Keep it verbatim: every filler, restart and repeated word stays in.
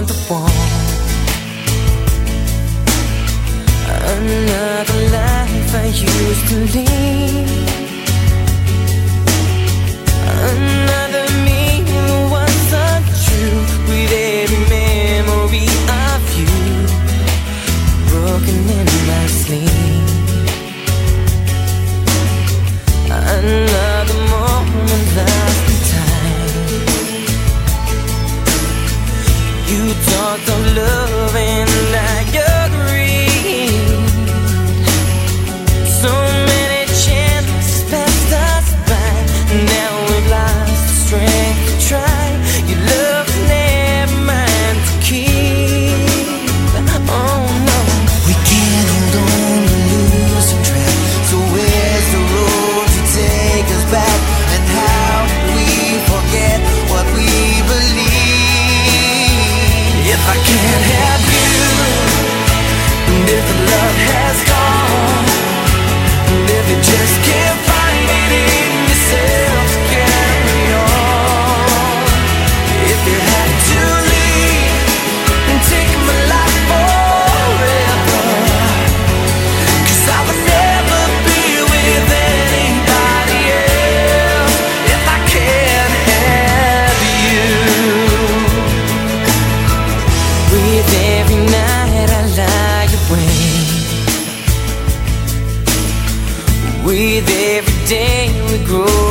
want the one. Another life I used to lead. Another me that was untrue. With every memory of you broken in my sleep. Another moment lost in time. You talked of love and I agreed. So many chances passed us by. Now we've lost the strength to try. Your love's never mine to keep. Oh no, we can't hold on, we're losing track. So where's the road to take us back? And how do we forget what we believe? if I can't have you, and if the love has gone, and if you just can't find it in yourself to carry on, if you have to leave and take my life forever, 'cause I would never be with anybody else if I can't have you. With every night I lie awake, with every day we grow